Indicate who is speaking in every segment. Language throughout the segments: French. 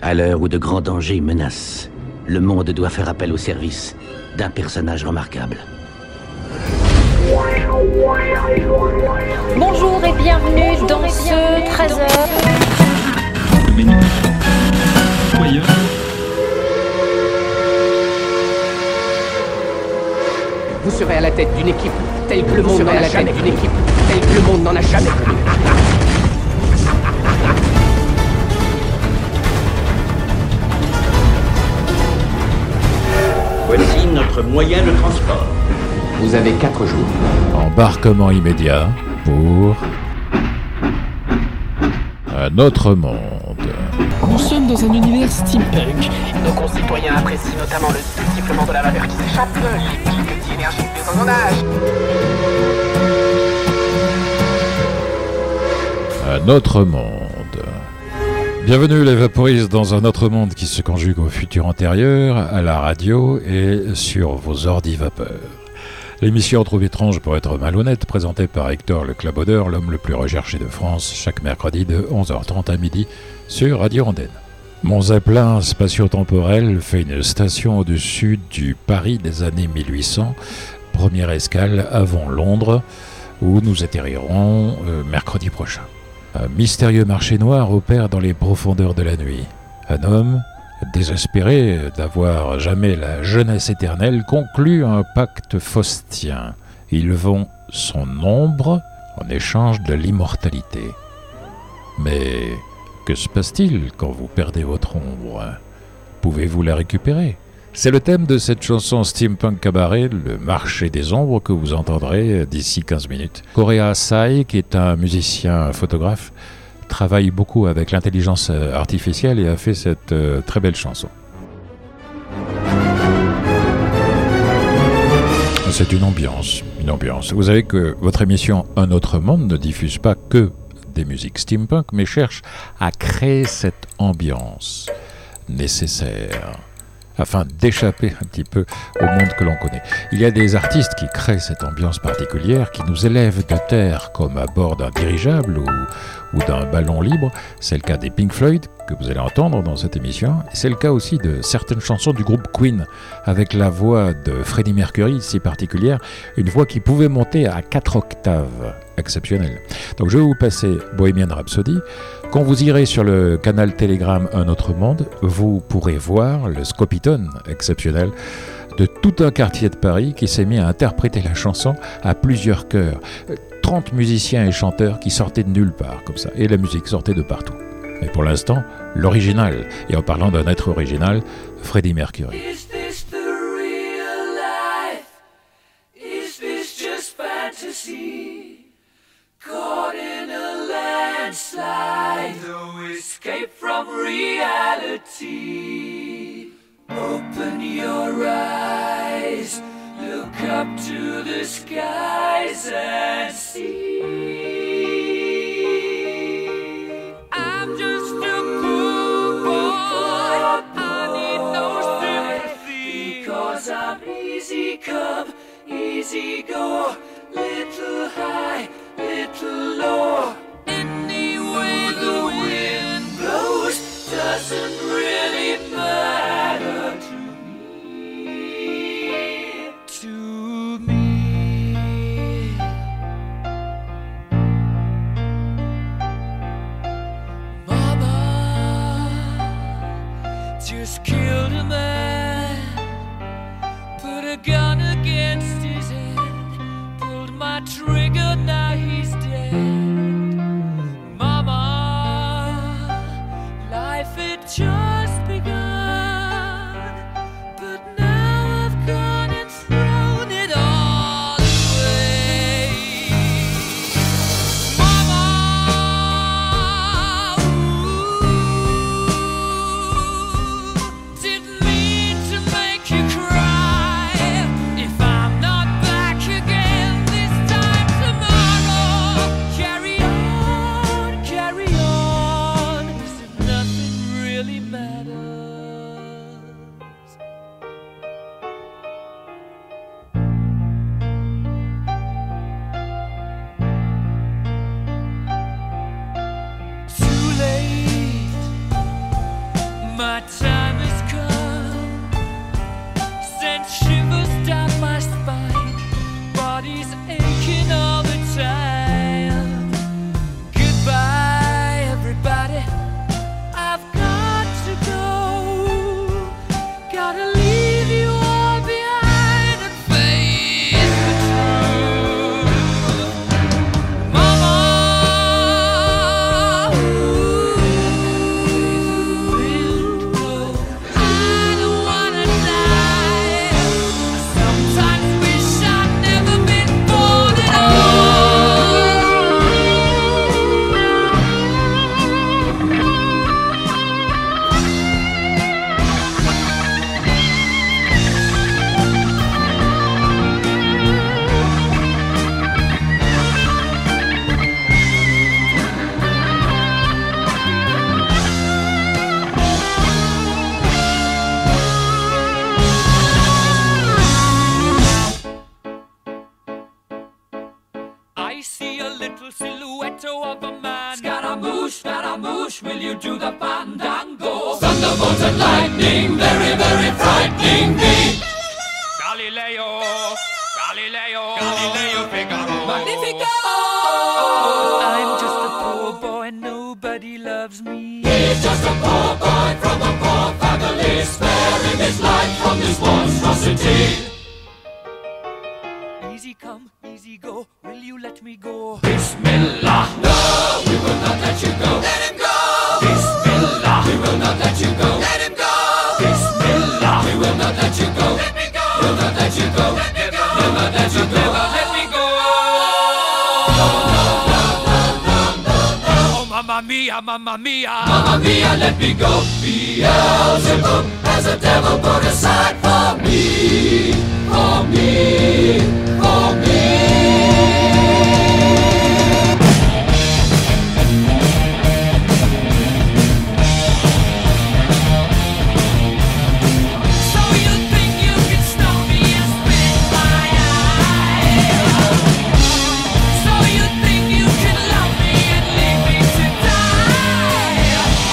Speaker 1: À l'heure où de grands dangers menacent, le monde doit faire appel au service d'un personnage remarquable.
Speaker 2: Bonjour et bienvenue dans ce 13h.
Speaker 3: Vous serez à la tête d'une équipe telle que le monde n'en a jamais connue. Telle que le monde n'en a jamais connue.
Speaker 4: Voici notre moyen de transport.
Speaker 3: Vous avez 4 jours.
Speaker 5: Embarquement immédiat pour un autre monde.
Speaker 6: Nous sommes dans un univers steampunk.
Speaker 7: Nos concitoyens apprécient notamment le sifflement de la vapeur qui s'échappe, les pics d'énergie des engrenages.
Speaker 5: Un autre monde. Bienvenue les vaporistes dans un autre monde qui se conjugue au futur antérieur, à la radio et sur vos ordi vapeurs. L'émission Trop étrange pour être malhonnête, présentée par Hector le Clabaudeur, l'homme le plus recherché de France, chaque mercredi de 11h30 à midi sur Radio Rondaine. Mon zeppelin spatio-temporel fait une station au-dessus du Paris des années 1800, première escale avant Londres, où nous atterrirons mercredi prochain. Un mystérieux marché noir opère dans les profondeurs de la nuit. Un homme, désespéré d'avoir jamais la jeunesse éternelle, conclut un pacte faustien. Il vend son ombre en échange de l'immortalité. Mais que se passe-t-il quand vous perdez votre ombre ? Pouvez-vous la récupérer ? C'est le thème de cette chanson Steampunk Cabaret, le marché des ombres, que vous entendrez d'ici 15 minutes. Korea Sai, qui est un musicien photographe, travaille beaucoup avec l'intelligence artificielle et a fait cette très belle chanson. C'est une ambiance. Vous savez que votre émission Un autre monde ne diffuse pas que des musiques steampunk, mais cherche à créer cette ambiance nécessaire afin d'échapper un petit peu au monde que l'on connaît. Il y a des artistes qui créent cette ambiance particulière, qui nous élèvent de terre comme à bord d'un dirigeable ou d'un ballon libre. C'est le cas des Pink Floyd, que vous allez entendre dans cette émission. Et c'est le cas aussi de certaines chansons du groupe Queen, avec la voix de Freddie Mercury, si particulière, une voix qui pouvait monter à 4 octaves. Exceptionnel. Donc je vais vous passer Bohemian Rhapsody. Quand vous irez sur le canal Telegram Un autre monde, vous pourrez voir le Scopitone exceptionnel de tout un quartier de Paris qui s'est mis à interpréter la chanson à plusieurs chœurs. 30 musiciens et chanteurs qui sortaient de nulle part, comme ça, et la musique sortait de partout. Mais pour l'instant, l'original, et en parlant d'un être original, Freddie Mercury.
Speaker 8: Is this the real life? Is this just fantasy? Caught in a landslide, no escape from reality. Open your eyes, look up to the skies and see. I'm just a poor boy, I need no sympathy, because I'm easy come, easy go, little high, little low. Any way the wind blows doesn't really matter to me. To me. Mama just killed a man, put a gun against his head, pulled my trigger, now he's dead. Mama, life had just begun, but now I've gone and thrown it all away. Mama, ooh, didn't mean to make you cry. If I'm not back again this time tomorrow, carry on, as if nothing really matters. Too late, My time has come, sent shivers down my spine, body's aching all the time. Goodbye, everybody, I've got to go. Gotta leave you all behind and face the truth. Mama, I don't wanna die. Sometimes wish I'd never been born at I see a little silhouette of a man. Scaramouche, will you do the fandango? Thunderbolt and lightning, very, very frightening me. Galileo, Figaro. Magnifico! I'm just a poor boy, nobody loves me. He's just a poor boy from a poor family, sparing his life from this monstrosity. Easy come, easy go, will you let me go? Bismillah, no, we will not let you go. Let him go! Bismillah, we will not let you go. Let him go! Bismillah, we will not let you go. Let me go! We'll not let you go. Let me go! We'll not let you go. Let me go! No, no, no, no, no, no, no. Oh, mamma mia, mamma mia. Mamma mia, let me go. Beelzebub has a devil put aside for me. For me, for me. So you think you can stop me and spit in my eye? So you think you can love me and leave me to die?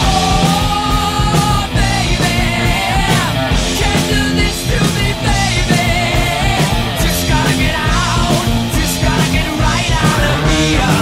Speaker 8: Oh, baby, can't do this to me, baby. Just gotta get out, just gotta get right out of here.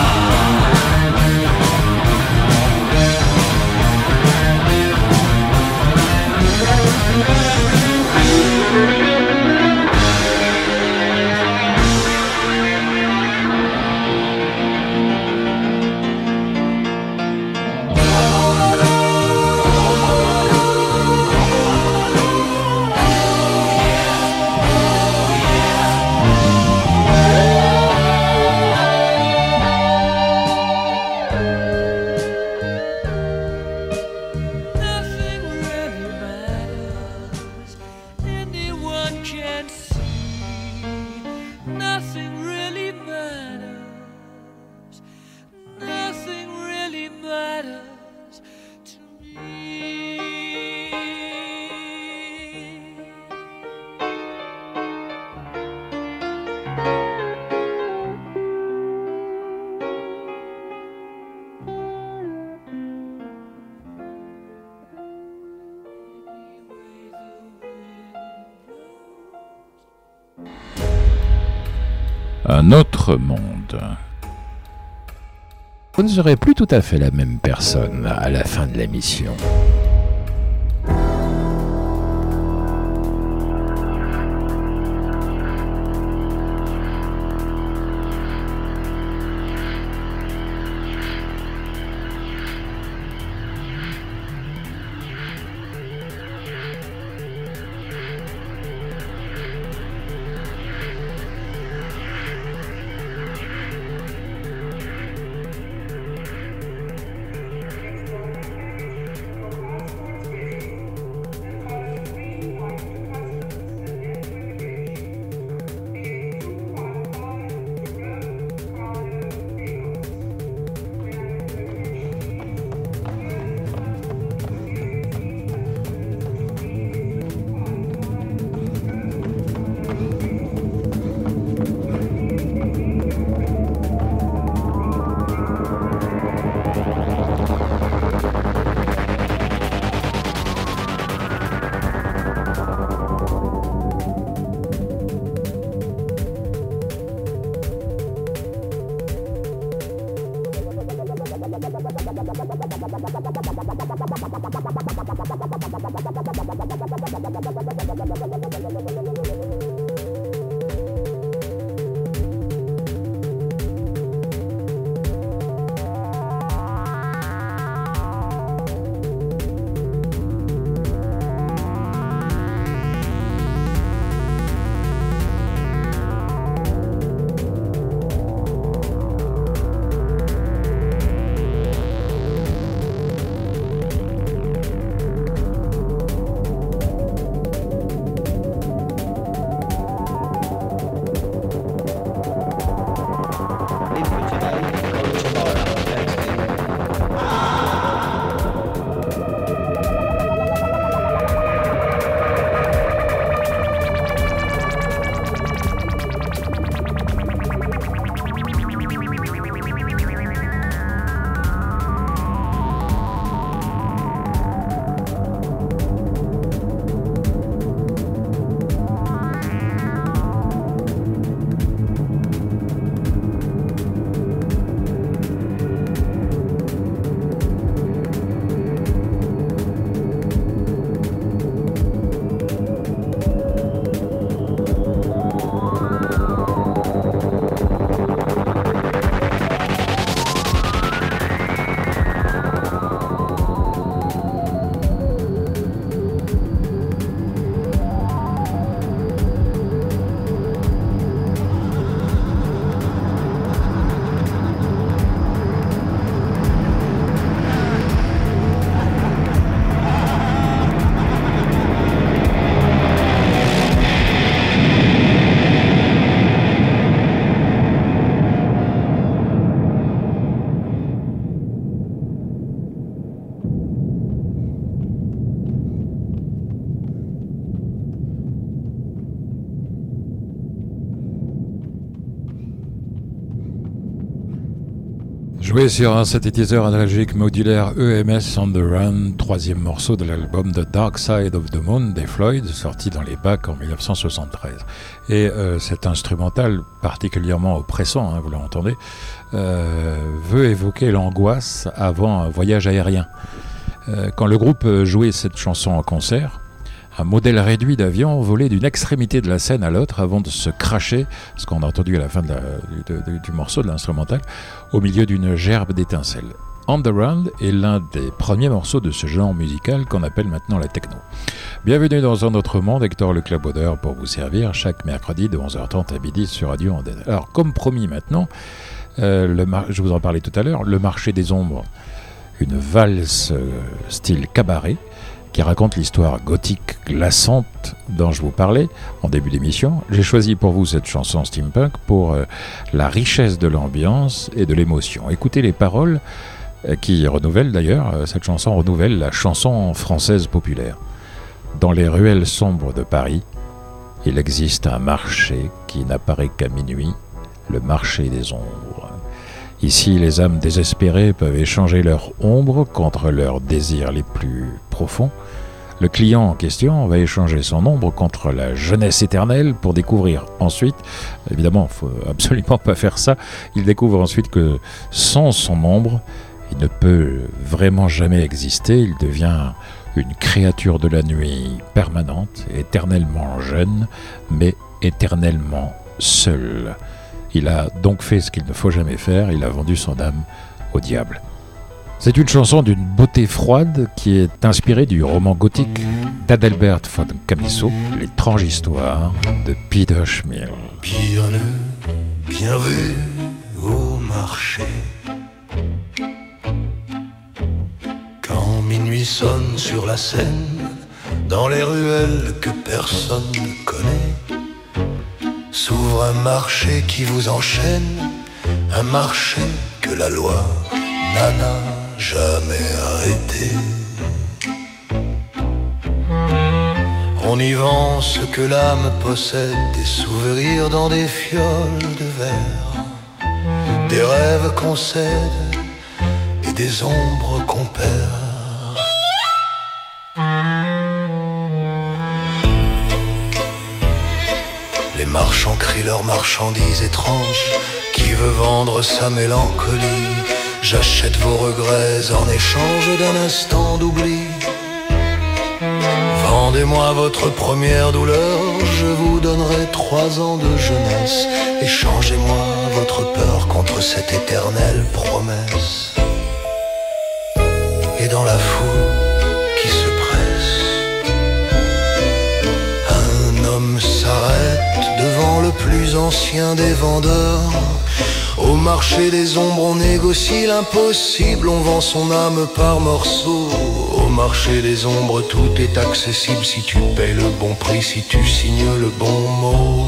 Speaker 8: Nothing really matters, anyone can see. Nothing really matters, nothing really matters to me.
Speaker 5: Un autre monde. Vous ne serez plus tout à fait la même personne à la fin de l'émission. Joué sur un synthétiseur analogique modulaire EMS on the Run, troisième morceau de l'album The Dark Side of the Moon des Floyd, sorti dans les bacs en 1973. Et cet instrumental particulièrement oppressant, vous l'entendez, veut évoquer l'angoisse avant un voyage aérien. Quand le groupe jouait cette chanson en concert, un modèle réduit d'avion volait d'une extrémité de la scène à l'autre avant de se cracher, ce qu'on a entendu à la fin du morceau de l'instrumental, au milieu d'une gerbe d'étincelles. On the Run est l'un des premiers morceaux de ce genre musical qu'on appelle maintenant la techno. Bienvenue dans un autre monde, Hector le Clabaudeur pour vous servir chaque mercredi de 11h30 à midi sur Radio Andenne. Alors comme promis maintenant, je vous en parlais tout à l'heure, le marché des ombres, une valse style cabaret, qui raconte l'histoire gothique glaçante dont je vous parlais en début d'émission. J'ai choisi pour vous cette chanson steampunk pour la richesse de l'ambiance et de l'émotion. Écoutez les paroles qui renouvellent d'ailleurs, cette chanson renouvelle la chanson française populaire. Dans les ruelles sombres de Paris, il existe un marché qui n'apparaît qu'à minuit, le marché des ombres. Ici, les âmes désespérées peuvent échanger leur ombre contre leurs désirs les plus profonds. Le client en question va échanger son ombre contre la jeunesse éternelle pour découvrir ensuite, évidemment, il ne faut absolument pas faire ça, il découvre ensuite que sans son ombre, il ne peut vraiment jamais exister, il devient une créature de la nuit permanente, éternellement jeune, mais éternellement seul. Il a donc fait ce qu'il ne faut jamais faire, il a vendu son âme au diable. C'est une chanson d'une beauté froide qui est inspirée du roman gothique d'Adalbert von Chamisso, L'étrange histoire de Peter Schmil.
Speaker 9: Bienvenue au marché. Quand minuit sonne sur la Seine, dans les ruelles que personne ne connaît, s'ouvre un marché qui vous enchaîne, un marché que la loi n'a jamais arrêté. On y vend ce que l'âme possède, des souvenirs dans des fioles de verre, des rêves qu'on cède et des ombres qu'on perd. Les marchands crient leurs marchandises étranges. Qui veut vendre sa mélancolie? J'achète vos regrets en échange d'un instant d'oubli. Demandez-moi votre première douleur, je vous donnerai 3 ans de jeunesse. Échangez-moi votre peur contre cette éternelle promesse. Et dans la foule qui se presse, un homme s'arrête devant le plus ancien des vendeurs. Au marché des ombres on négocie l'impossible, on vend son âme par morceaux. Au marché des ombres tout est accessible si tu payes le bon prix, si tu signes le bon mot.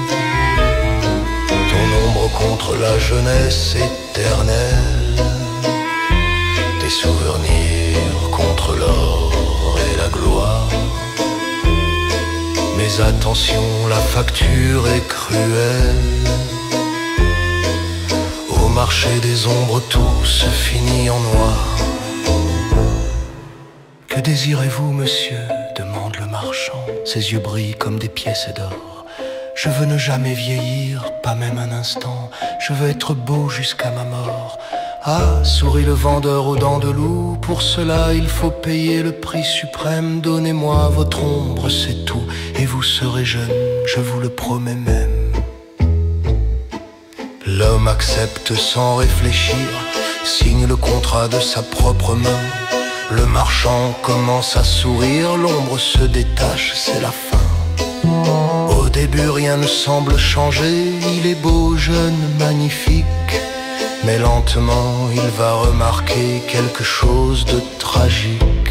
Speaker 9: Ton ombre contre la jeunesse éternelle, tes souvenirs contre l'or et la gloire. Mais attention, la facture est cruelle. Au marché des ombres tout se finit en noir. Que désirez-vous, monsieur? Demande le marchand. Ses yeux brillent comme des pièces d'or. Je veux ne jamais vieillir, pas même un instant. Je veux être beau jusqu'à ma mort. Ah, sourit le vendeur aux dents de loup. Pour cela il faut payer le prix suprême. Donnez-moi votre ombre, c'est tout. Et vous serez jeune, je vous le promets même. L'homme accepte sans réfléchir, signe le contrat de sa propre main. Le marchand commence à sourire, l'ombre se détache, c'est la fin. Au début rien ne semble changer, il est beau, jeune, magnifique. Mais lentement il va remarquer quelque chose de tragique.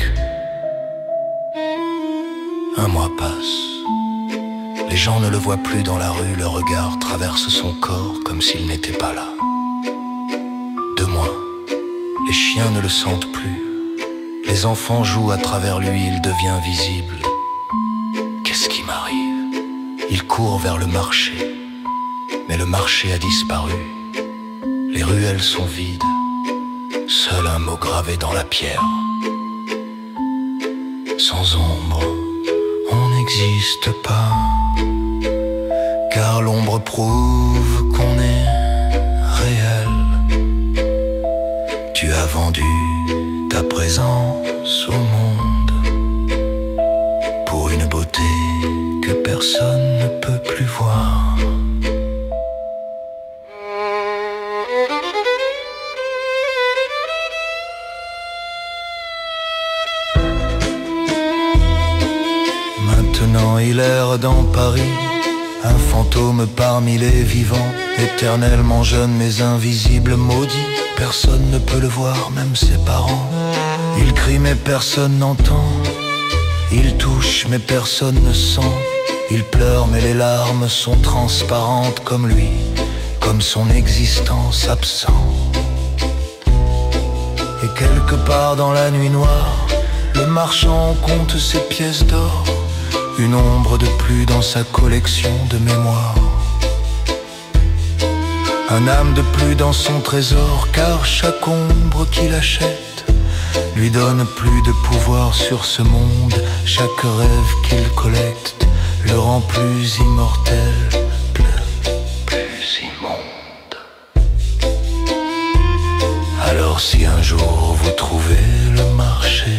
Speaker 9: Un mois passe. Les gens ne le voient plus dans la rue, le regard traverse son corps comme s'il n'était pas là. 2 mois, les chiens ne le sentent plus. Les enfants jouent à travers lui, il devient visible. Qu'est-ce qui m'arrive? Il court vers le marché, mais le marché a disparu. Les ruelles sont vides, seul un mot gravé dans la pierre. Sans ombre, on n'existe pas. Car l'ombre prouve qu'on est réel. Tu as vendu ta présence au monde pour une beauté que personne ne peut plus voir. Maintenant il erre dans Paris, un fantôme parmi les vivants, éternellement jeune mais invisible, maudit. Personne ne peut le voir, même ses parents. Il crie mais personne n'entend. Il touche mais personne ne sent. Il pleure mais les larmes sont transparentes comme lui, comme son existence absent. Et quelque part dans la nuit noire, le marchand compte ses pièces d'or. Une ombre de plus dans sa collection de mémoires. Un âme de plus dans son trésor, car chaque ombre qu'il achète lui donne plus de pouvoir sur ce monde. Chaque rêve qu'il collecte le rend plus immortel, plus immonde. Alors si un jour vous trouvez le marché,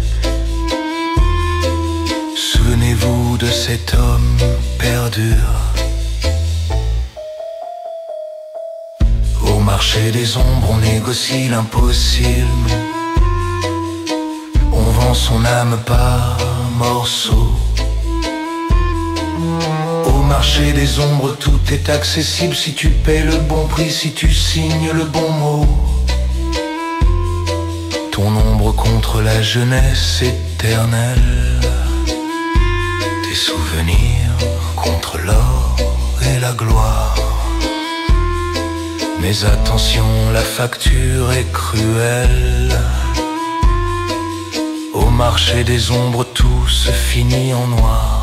Speaker 9: souvenez-vous de cet homme perdu. Au marché des ombres, on négocie l'impossible. On vend son âme par morceaux. Au marché des ombres, tout est accessible si tu paies le bon prix, si tu signes le bon mot. Ton ombre contre la jeunesse éternelle. Tes souvenirs contre l'or et la gloire. Mais attention, la facture est cruelle. Au marché des ombres, tout se finit en noir.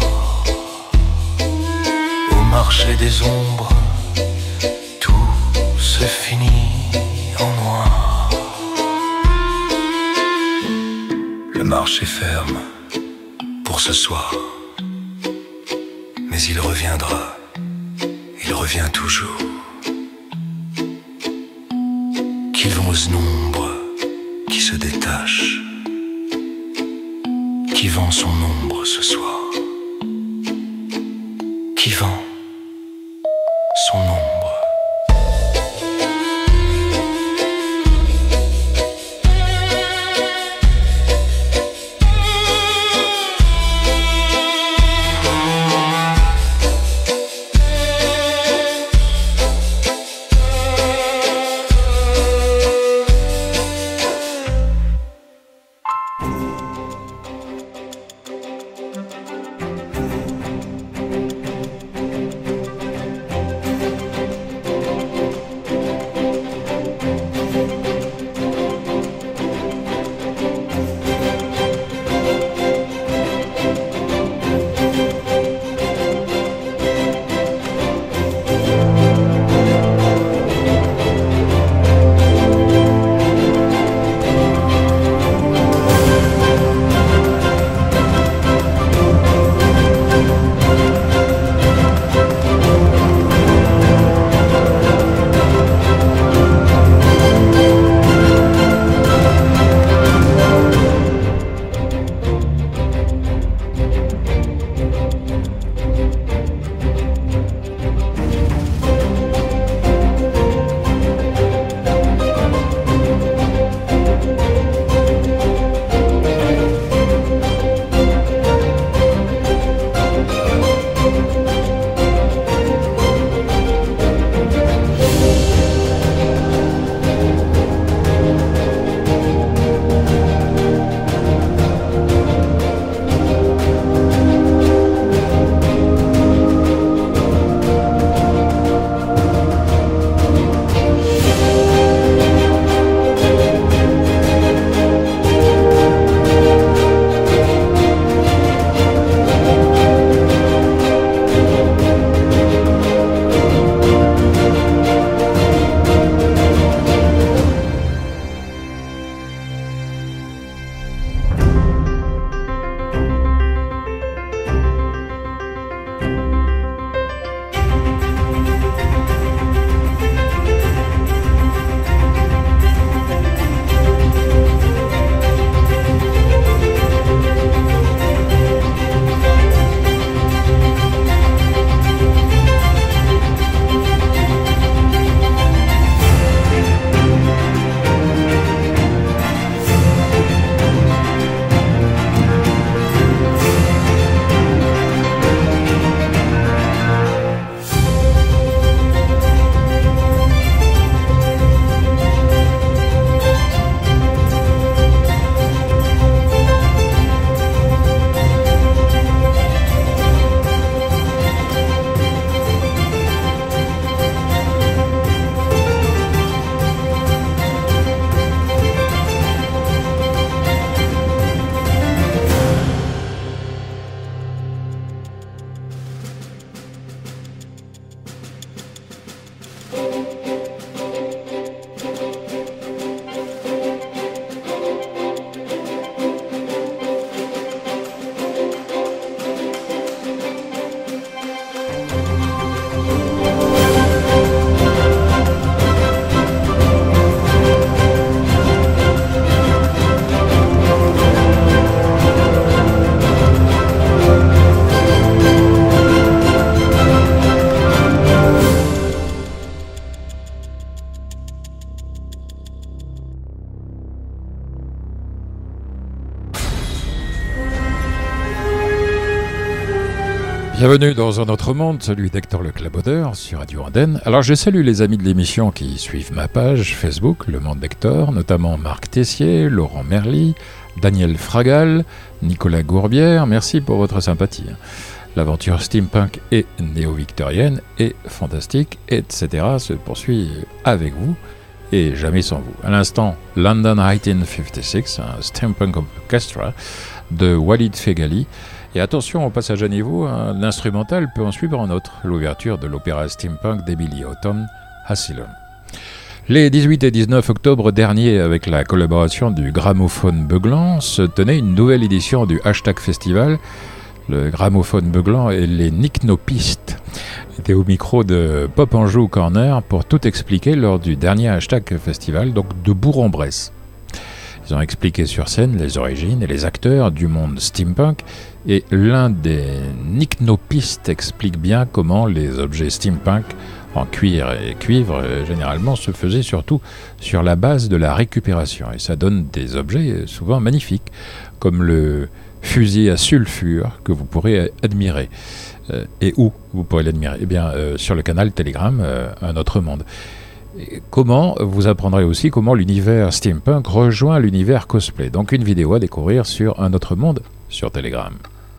Speaker 9: Au marché des ombres, tout se finit en noir. Le marché ferme pour ce soir. Mais il reviendra, il revient toujours. Qu'il vont aux nombres qui se détachent, qui vend son ombre ce soir? Qui vend son ombre?
Speaker 5: Bienvenue dans un autre monde, celui d'Hector Le Clabaudeur sur Radio Andenne. Alors je salue les amis de l'émission qui suivent ma page Facebook, Le Monde d'Hector, notamment Marc Tessier, Laurent Merly, Daniel Fragal, Nicolas Gourbière, merci pour votre sympathie. L'aventure steampunk et néo-victorienne est fantastique, etc. se poursuit avec vous et jamais sans vous. À l'instant, London 1856, un steampunk orchestra de Walid Feghali. Et attention au passage à niveau, l'instrumental peut en suivre un autre, l'ouverture de l'opéra steampunk d'Emily Autumn, Asylum. Les 18 et 19 octobre dernier, avec la collaboration du Gramophone Beuglant, se tenait une nouvelle édition du Hashtag Festival. Le Gramophone Beuglant et les Nycnopistes étaient au micro de Pop Anjou Corner pour tout expliquer lors du dernier Hashtag Festival, donc de Bourg-en-Bresse. Ils ont expliqué sur scène les origines et les acteurs du monde steampunk, et l'un des nycnopistes explique bien comment les objets steampunk en cuir et cuivre généralement se faisaient surtout sur la base de la récupération, et ça donne des objets souvent magnifiques, comme le fusil à sulfure que vous pourrez admirer. Et où vous pourrez l'admirer? Eh bien, sur le canal Telegram, Un Autre Monde. Et vous apprendrez aussi comment l'univers steampunk rejoint l'univers cosplay. Donc une vidéo à découvrir sur Un Autre Monde sur Telegram.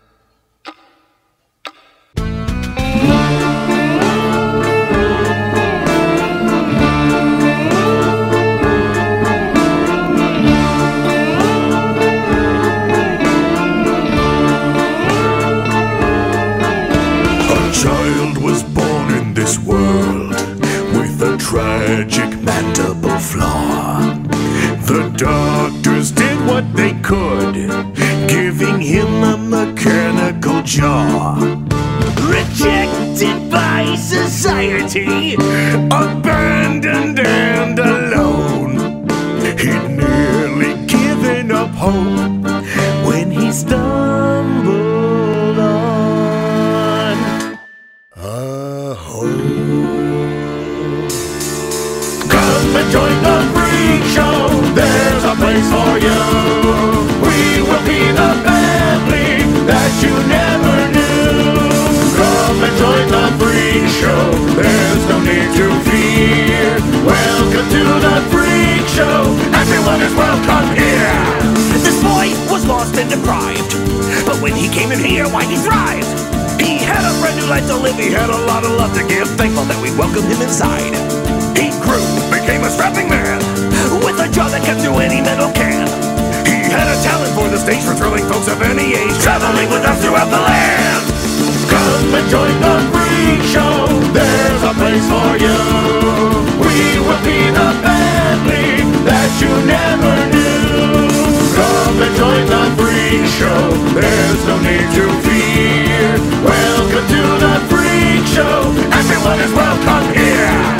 Speaker 9: Tragic mandible flaw. The doctors did what they could, giving him a mechanical jaw. Rejected by society, abandoned and alone, he'd nearly given up hope when he stumbled on a home. Join the freak show, there's a place for you. We will be the family that you never knew. Come and join the freak show, there's no need to fear. Welcome to the freak show, everyone is welcome here. This boy was lost and deprived, but when he came in here, why he thrived. He had a brand new life to live, he had a lot of love to give. Thankful that we welcomed him inside. He grew, became a strapping man, with a jaw that cut through any metal can. He had a talent for the stage, for thrilling folks of any age, traveling with us throughout the land. Come and join the freak show, there's a place for you. We will be the family that you never knew. Come and join the freak show, there's no need to fear. Welcome to the freak show, everyone is welcome here.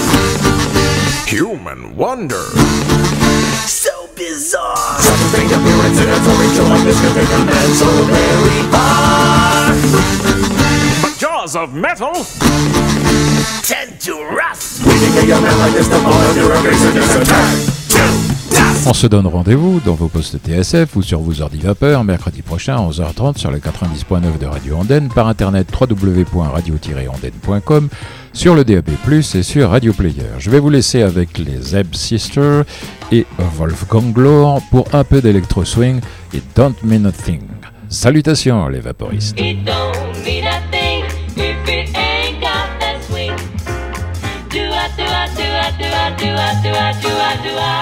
Speaker 9: Human wonder. So bizarre. Something appearance in a freak show like this could take a man so very far. But jaws of metal tend to rust. We can get a man like this to fall under a base and just attack.
Speaker 5: On se donne rendez-vous dans vos postes TSF ou sur vos ordi vapeur mercredi prochain à 11h30 sur le 90.9 de Radio Andenne, par internet www.radio-andenne.com, sur le DAB+, et sur Radio Player. Je vais vous laisser avec les Zeb Sisters et Wolfgang Lohr pour un peu d'électro swing et Don't Mean a Thing. Salutations les vaporistes.
Speaker 8: It don't mean a thing if it ain't got that swing. Do-a, do-a, do-a, do-a, do-a, do-a, do-a, do-a.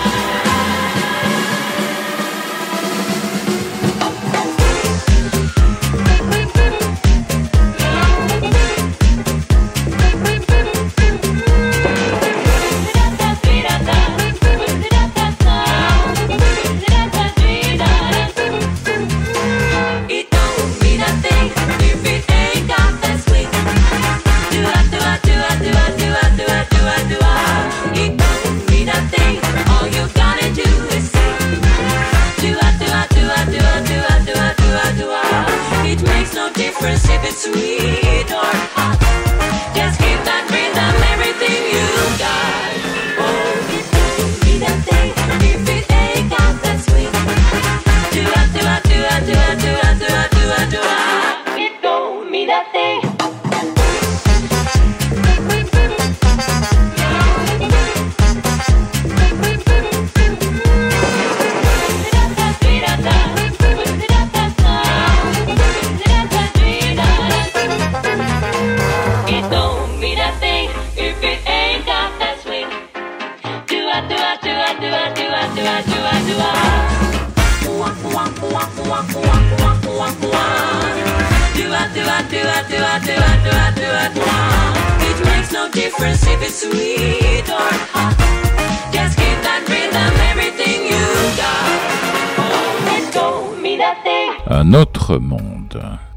Speaker 8: If it's sweet or hot, just keep that rhythm, everything you got. Oh, it don't mean a thing if it ain't got that swing. Do-a, do-a, do-a, do-a, do-a, do-a, do-a, do-a. It don't mean a thing. It makes no difference if it's sweet or hot. Just keep that rhythm, everything you got. Oh, it don't mean a thing.
Speaker 5: Un autre monde.